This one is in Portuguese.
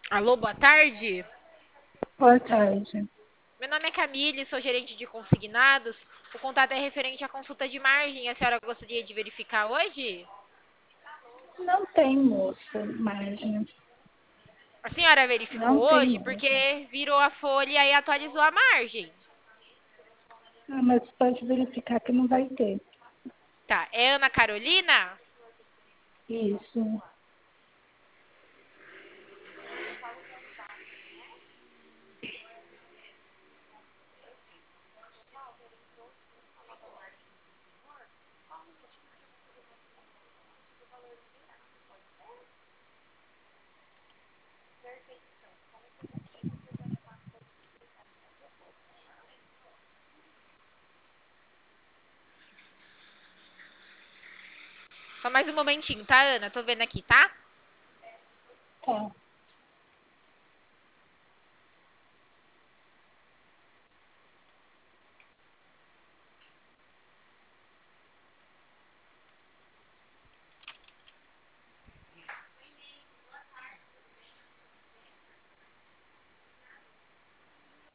Alô, boa tarde. Boa tarde. Meu nome é Camille, sou gerente de consignados. O contato é referente à consulta de margem. A senhora gostaria de verificar hoje? Não tem moça, margem. A senhora verificou Não tem hoje moça. porque virou a folha e aí atualizou a margem. Ah, mas pode verificar que não vai ter. Tá, é Ana Carolina? Isso. Só mais um momentinho, tá, Ana? Tô vendo aqui, tá? Tá.